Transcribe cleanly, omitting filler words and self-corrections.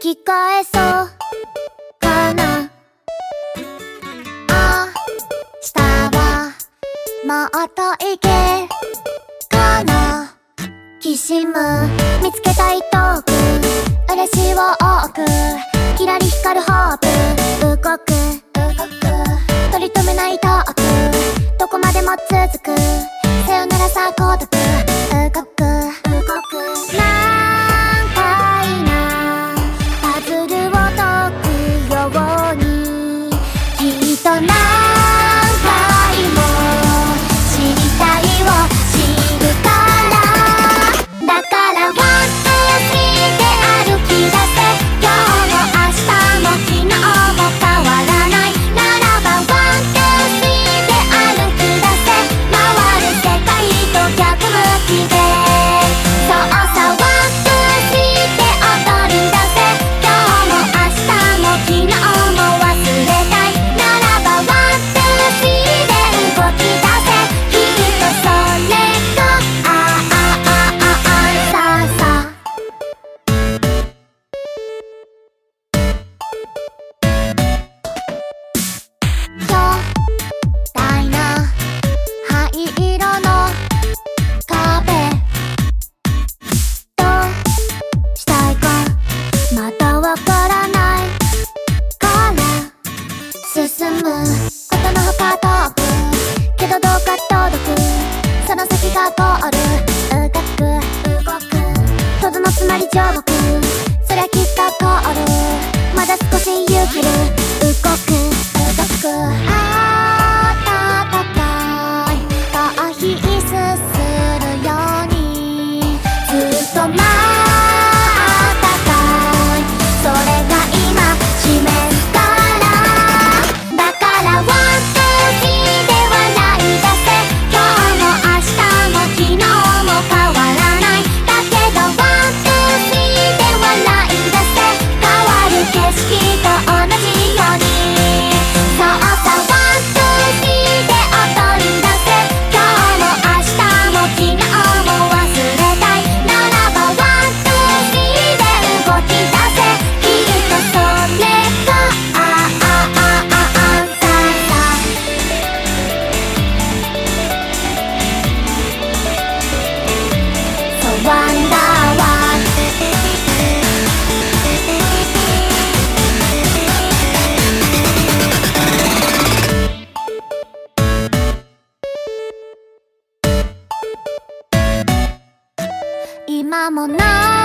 き返そうかな。明日はもっといけかな。きしむ見つけたいトーク、嬉しいを多く、キラリ光るホープ、動く取り留めないトーク、どこまでも続く、さよならさ孤独、動く難解なパズルを解くように、きっと何回も知りたいを知るから。だからワン、ツー、スリーで歩き出せ。今日も明日も昨日も変わらないならば、ワン、ツー、スリーで歩き出せ。回る世界と逆向きで、そうさ、ワン、ツー、スリーで踊り出せ。今日も明日も昨日も忘れたいならば、ワン、ツー、スリーで動き出せ。きっとそれがさあさあ巨大な灰色の壁、どうしたいかまだわからないから進むことのほか遠く、けどどうか届く、その先がゴール、動くとどのつまり上国、そりゃきっとゴール、まだ少し勇気る、動く暖かいコーヒーすするように、ずっと待ったかい、それが今示すから。だからワン、ツー、スリーで笑い出せ。今日も明日も昨日も変わらない。だけどワン、ツー、スリーで笑い出せ。変わる景色と同じように、そうさ、ワン、ツー、スリーで踊り出せ。今日も明日も昨日も忘れたいならば、ワン、ツー、スリーで動き出せ。きっとそれがそうワンダーワン。今もな